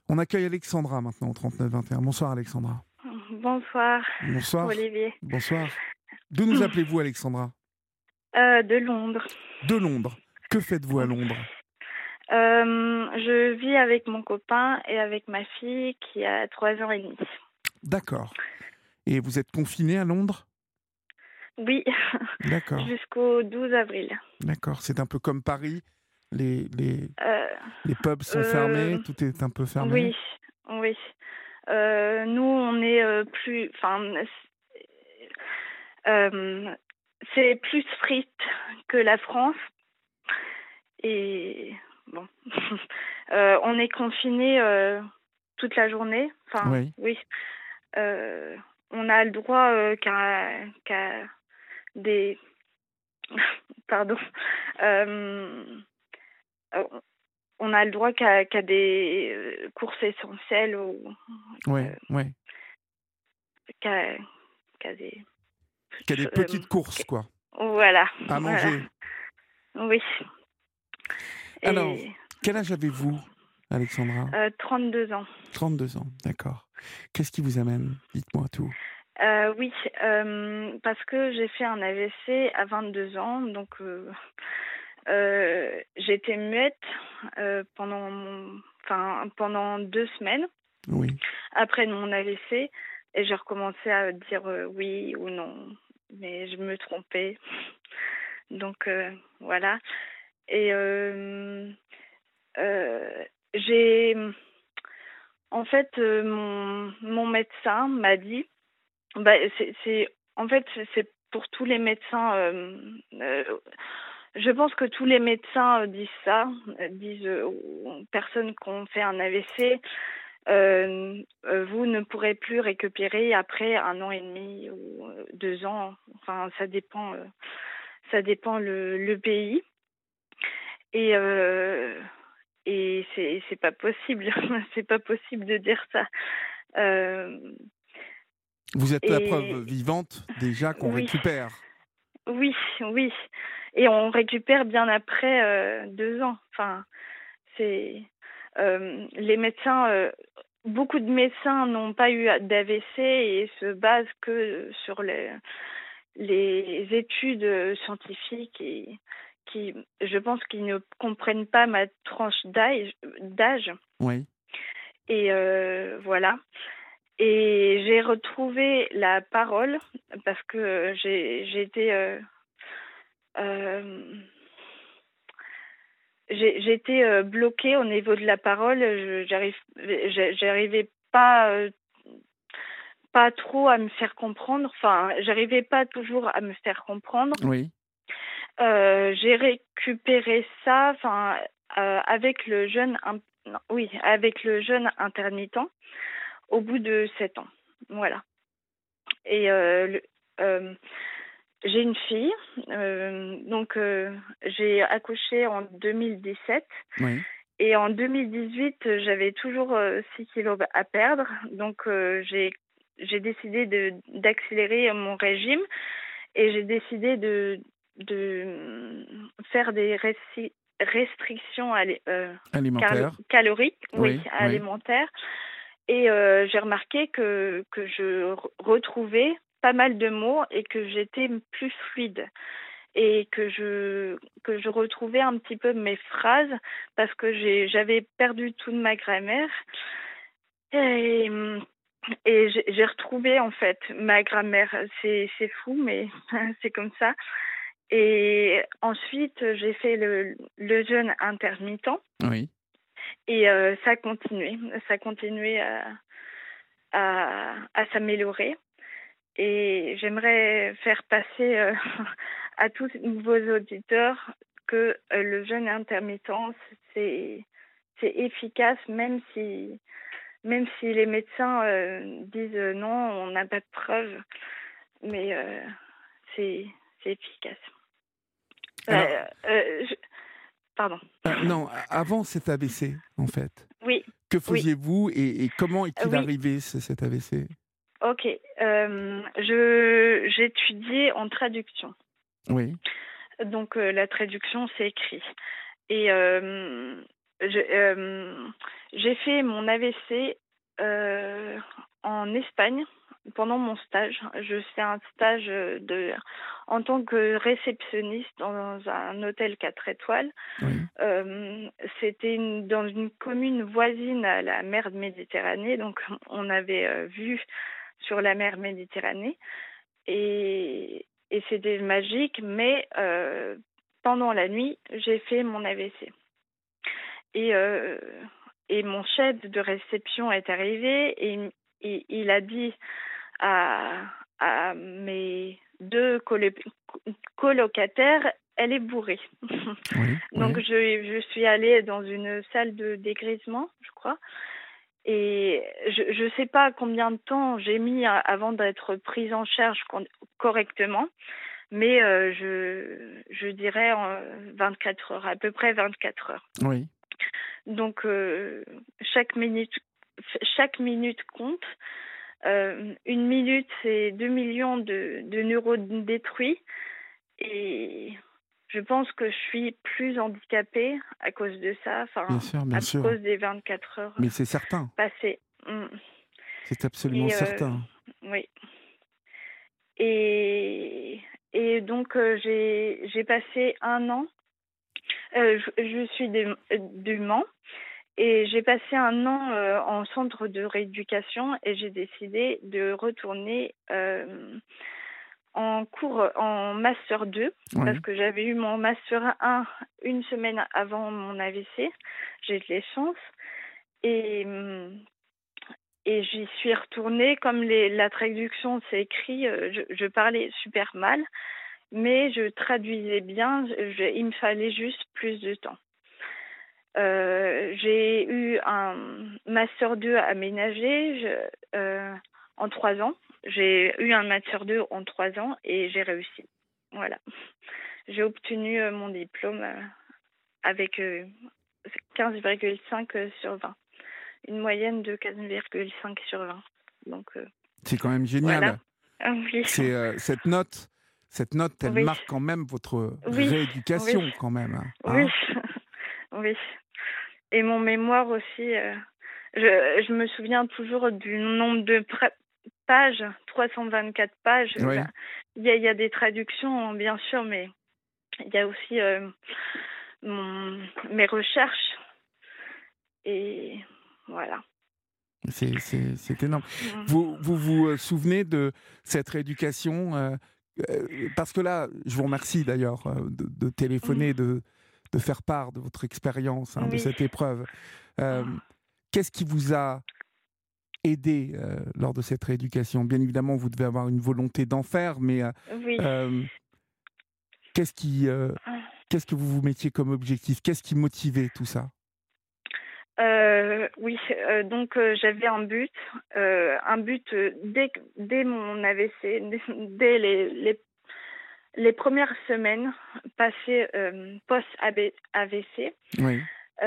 On accueille Alexandra maintenant au 39 21. Bonsoir Alexandra. Bonsoir, Bonsoir. Olivier. Bonsoir. D'où nous appelez-vous Alexandra? De Londres. De Londres. Que faites-vous à Londres? Je vis avec mon copain et avec ma fille qui a 3 ans et demi. D'accord. Et vous êtes confiné à Londres? Oui, D'accord. jusqu'au 12 avril. D'accord. C'est un peu comme Paris. Les, les, Euh, les pubs sont fermés, euh, tout est un peu fermé. oui, oui. Nous, on est plus... Enfin, c'est plus strict que la France. Et bon, on est confiné toute la journée. Enfin, Oui. oui. On a le droit qu'à des... Pardon. Euh, euh, on a le droit qu'à des courses essentielles ou Oui, euh, oui. qu'à des... Qu'il y a des petites courses, quoi. Voilà, À voilà. manger. Oui. Alors, Et quel âge avez-vous, Alexandra? 32 ans. 32 ans, d'accord. Qu'est-ce qui vous amène? Dites-moi tout. Oui, parce que j'ai fait un AVC à 22 ans, donc j'étais muette pendant 2 semaines Oui. après mon AVC et j'ai recommencé à dire oui ou non, mais je me trompais. Donc voilà. Et j'ai... En fait, mon médecin m'a dit... Bah, en fait, c'est pour tous les médecins. Je pense que tous les médecins disent ça, disent aux personnes qui ont fait un AVC, vous ne pourrez plus récupérer après 1 an et demi ou 2 ans. Enfin, ça dépend le pays. Et c'est pas possible, c'est pas possible de dire ça. Euh, Vous êtes la preuve et vivante déjà qu'on oui. récupère. Oui, oui. Et on récupère bien après 2 ans. Enfin, c'est les médecins. Beaucoup de médecins n'ont pas eu d'AVC et se basent que sur les études scientifiques et qui, je pense qu'ils ne comprennent pas ma tranche d'âge. Oui. Et voilà. Et j'ai retrouvé la parole parce que j'ai été j'étais bloquée au niveau de la parole. J'arrivais pas trop à me faire comprendre. Enfin, j'arrivais pas toujours à me faire comprendre. Oui. J'ai récupéré ça, enfin, avec non, oui, avec le jeûne intermittent au bout de 7 ans. Voilà. Et j'ai une fille, donc j'ai accouché en 2017 Oui. et en 2018 j'avais toujours 6 kilos à perdre, donc j'ai décidé d'accélérer mon régime et j'ai décidé de faire des restrictions Alimentaire. caloriques, oui, Oui. Oui. alimentaires. Et j'ai remarqué que je retrouvais pas mal de mots et que j'étais plus fluide et que je retrouvais un petit peu mes phrases parce que j'avais perdu toute ma grammaire et, j'ai retrouvé en fait ma grammaire. C'est fou, mais c'est comme ça. Et ensuite, j'ai fait le jeûne intermittent Oui. et ça continuait à s'améliorer. Et j'aimerais faire passer à tous vos auditeurs que le jeûne intermittent, c'est c'est efficace, même si les médecins disent non, on n'a pas de preuves, mais c'est c'est efficace. Alors, Euh, euh, je- Pardon. non, avant cet AVC, en fait, Oui, que oui, faisiez-vous et comment est-il oui. arrivé cet AVC? Ok. J'étudiais en traduction. Oui. Donc la traduction, c'est écrit. Et J'ai fait mon AVC en Espagne pendant mon stage. Je fais un stage en tant que réceptionniste dans un hôtel 4 étoiles. Oui, C'était dans une commune voisine à la mer Méditerranée, donc on avait vue sur la mer Méditerranée et c'était magique, mais pendant la nuit, j'ai fait mon AVC. Et, euh, et mon chef de réception est arrivé et il a dit à, à mes deux colocataires, elle est bourrée. oui, Donc oui. je suis allée dans une salle de dégrisement, je crois. Et je ne sais pas combien de temps j'ai mis avant d'être prise en charge correctement, mais je dirais 24 heures, à peu près 24 heures. Oui. Donc chaque minute, chaque minute compte. Une minute, c'est 2 millions de neurones détruits. Et je pense que je suis plus handicapée à cause de ça, enfin, Bien à sûr. cause des 24 heures Mais c'est certain. passées. Mm. C'est absolument Et certain. oui. Et, et donc, j'ai passé un an. Je suis du Mans. Et j'ai passé un an en centre de rééducation et j'ai décidé de retourner en cours en Master 2 parce Oui. que j'avais eu mon Master 1 une semaine avant mon AVC. J'ai eu de la chance et, et j'y suis retournée. Comme la traduction c'est écrit, je parlais super mal, mais je traduisais bien. Il me fallait juste plus de temps. J'ai eu un Master 2 aménagé en 3 ans. J'ai eu un Master 2 en 3 ans et j'ai réussi. Voilà. J'ai obtenu mon diplôme avec 15,5 sur 20. Une moyenne de 15,5 sur 20. Donc, C'est quand même voilà. génial. Ah oui, C'est cette note, elle oui, marque quand même votre oui, oui, rééducation quand même. oui, Hein. oui. Et mon mémoire aussi, je me souviens toujours du nombre de pages, 324 pages. Ben, Oui. il y a des traductions, bien sûr, mais il y a aussi mes recherches. Et voilà. C'est énorme. Mm. Vous souvenez de cette rééducation parce que là, je vous remercie d'ailleurs de Mm. téléphoner, de faire part de votre expérience, hein, de Oui. cette épreuve. Euh, Qu'est-ce qui vous a aidé lors de cette rééducation? Bien évidemment, vous devez avoir une volonté d'en faire, mais Oui. euh, qu'est-ce qui, qu'est-ce que vous vous mettiez comme objectif? Qu'est-ce qui motivait tout ça? Oui, donc j'avais un but dès mon AVC, dès les premières semaines passées post-AVC. Oui.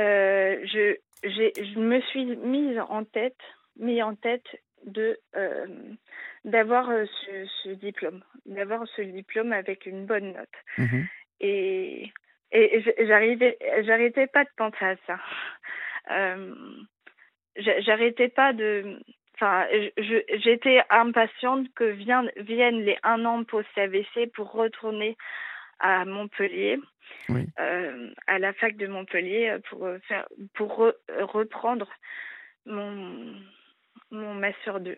Je me suis mis en tête de d'avoir d'avoir ce diplôme avec une bonne note. Mhm. Et, j'arrêtais pas de penser à ça. Euh, J'arrêtais pas de. Enfin, j'étais impatiente que viennent les 1 an post-AVC pour retourner à Montpellier, Oui. à la fac de Montpellier, pour reprendre mon, mon master 2.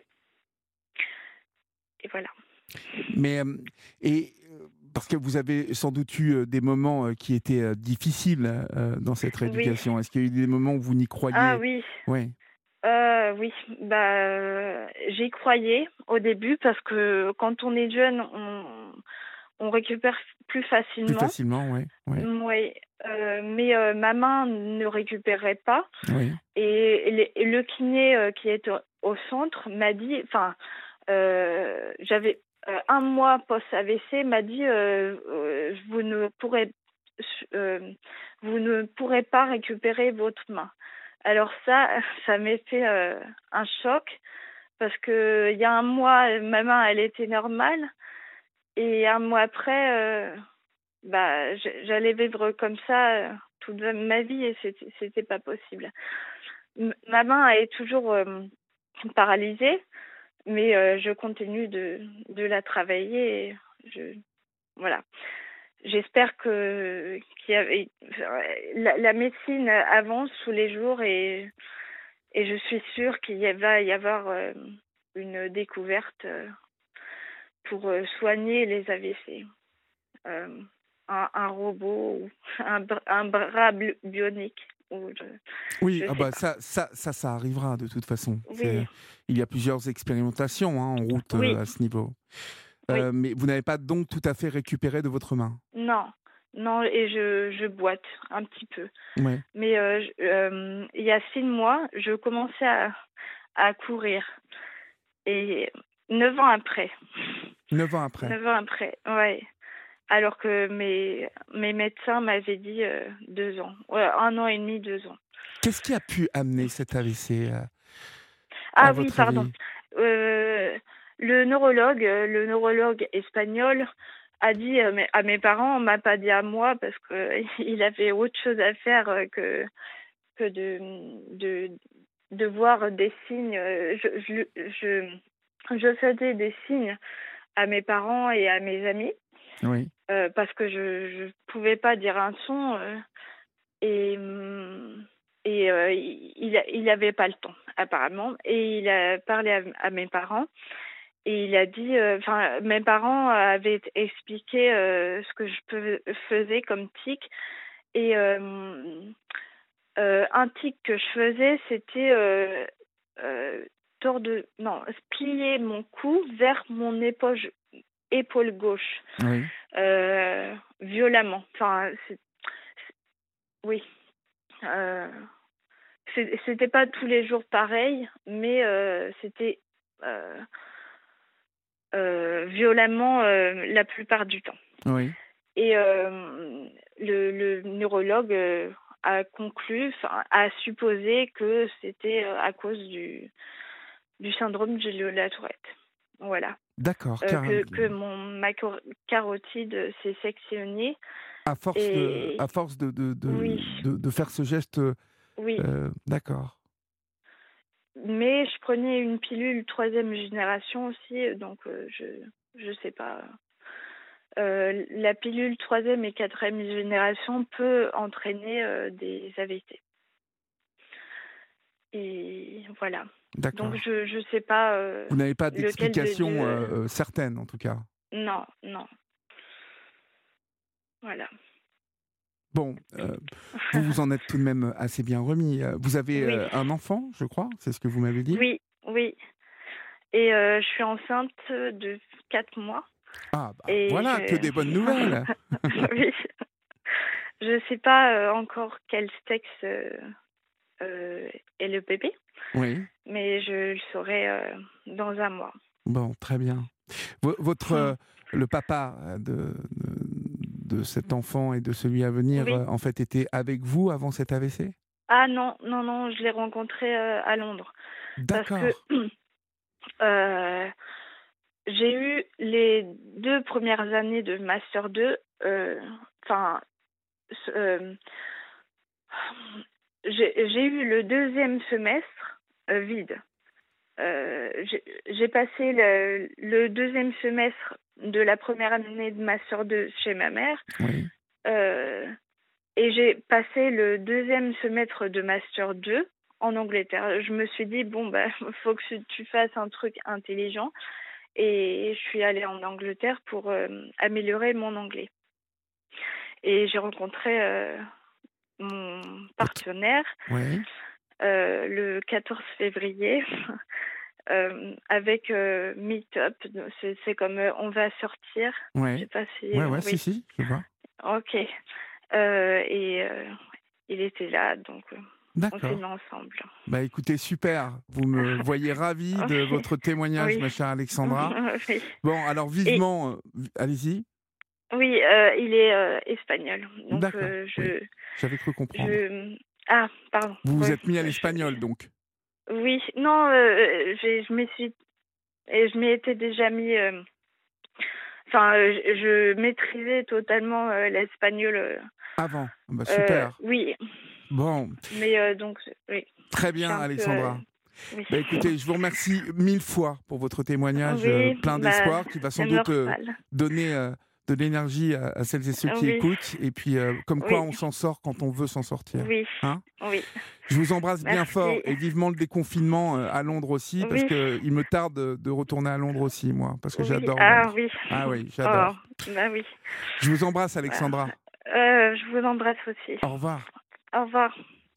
Et voilà. Mais parce que vous avez sans doute eu des moments qui étaient difficiles dans cette Oui. rééducation. Est-ce qu'il y a eu des moments où vous n'y Ah croyez? oui. Oui. Oui. J'y croyais au début parce que quand on est jeune, on récupère plus Plus facilement. facilement, oui. Oui. Oui. Mais ma main ne récupérait pas. Oui. Et le kiné qui est au centre m'a dit, enfin, j'avais 1 mois post-AVC, m'a dit euh, vous ne pourrez pas récupérer votre main. Alors ça m'a fait un choc parce que il y a 1 mois, ma main elle était normale et 1 mois après, j'allais vivre comme ça toute ma vie et c'était pas possible. Ma main est toujours paralysée, mais je continue de la travailler et voilà. J'espère la médecine avance tous les jours et je suis sûre va y avoir une découverte pour soigner les AVC. Euh, un robot ou un bras bionique. Ou Oui, je ah sais bah pas. ça arrivera de toute façon. Oui, Il y a plusieurs expérimentations en route oui, à ce niveau. oui. Mais vous n'avez pas donc tout à fait récupéré de votre main. Non, non, et je boite un petit peu. Oui. Mais il y a 6 mois, je commençais à courir. Et 9 ans après. 9 ans après. 9 ans après, ouais. Alors que mes médecins m'avaient dit 2 ans. Ouais, 1 an et demi, 2 ans. Qu'est-ce qui a pu amener cet AVC à Ah oui, votre pardon. avis? Euh, le neurologue espagnol a dit à mes parents, on m'a pas dit à moi parce que il avait autre chose à faire que de voir des signes. Je faisais des signes à mes parents et à mes amis Oui. parce que je pouvais pas dire un son et hum, il avait pas le temps apparemment et il a parlé à mes parents et il a dit enfin mes parents avaient expliqué ce que faisais comme tic et un tic que je faisais c'était euh, plier mon cou vers mon épaule gauche Oui. violemment. Enfin, oui. Euh, C'était pas tous les jours pareil, mais c'était euh, violemment la plupart du temps. Oui. Et le neurologue a supposé que c'était à cause du syndrome de la Tourette. Voilà. D'accord. Que ma carotide s'est sectionnée. Et À force oui, de faire ce geste, oui. d'accord. Mais je prenais une pilule 3e génération aussi, donc je sais pas. La pilule 3e et 4e génération peut entraîner des AVC. Et voilà. Donc D'accord. je sais pas Vous n'avez pas lequel de d'explication deux. certaine, en tout cas. Non, non. Voilà. Bon, vous vous en êtes tout de même assez bien remis. Vous avez Oui, un enfant, je crois, c'est ce que vous m'avez dit? oui, oui. Et je suis enceinte de 4 mois. Ah, bah Et voilà, que des bonnes nouvelles! oui. Je sais pas encore quel sexe est le bébé, Oui, mais je le saurai dans un mois. bon, très bien. Votre, le papa de cet enfant et de celui à venir, Oui. en fait, était avec vous avant cet AVC? Ah non, non, non, je l'ai rencontré à Londres parce que D'accord, euh, j'ai eu les 2 premières années de Master 2. Enfin, euh, j'ai eu le 2e semestre vide. J'ai passé le 2e semestre de la première année de Master 2 chez ma mère. oui, Euh, Et j'ai passé le 2e semestre de Master 2 en Angleterre. Je me suis dit, bon, bah, faut que tu fasses un truc intelligent. Et je suis allée en Angleterre pour améliorer mon anglais. Et j'ai rencontré mon votre partenaire oui, le 14 février avec Meetup. C'est comme on va sortir. Je sais oui, pas si... ouais, ouais, si, oui, si, je vois. ok. Et il était là, donc on s'est D'accord. mis ensemble. Bah, écoutez, super. Vous me voyez ravi de Ok. votre témoignage, Oui. ma chère Alexandra. Oui. Bon, alors Et vivement, allez-y. oui, il est espagnol, donc D'accord, oui, j'avais cru comprendre. ah, pardon. Vous vous Oui, êtes mis à l'espagnol, donc? oui. Non, je m'y étais déjà mis. Enfin, je maîtrisais totalement l'espagnol Avant. Bah, super. Oui, Bon, mais donc, oui, très je suis bien, un peu, Alexandra. oui. Bah, écoutez, je vous remercie 1000 fois pour votre témoignage Oui, plein bah, d'espoir qui va c'est sans doute normal. donner de l'énergie à celles et ceux qui Oui, écoutent. Et puis, comme quoi oui, on s'en sort quand on veut s'en sortir. oui, Hein, oui. je vous embrasse bien fort Merci. et vivement le déconfinement à Londres aussi, parce Oui, qu'il me tarde de retourner à Londres aussi, moi, parce que oui. j'adore Ah Londres. oui. Ah oui, Oh, j'adore. bah oui. Je vous embrasse, Bah, Alexandra. je vous embrasse aussi. Au revoir. Au revoir.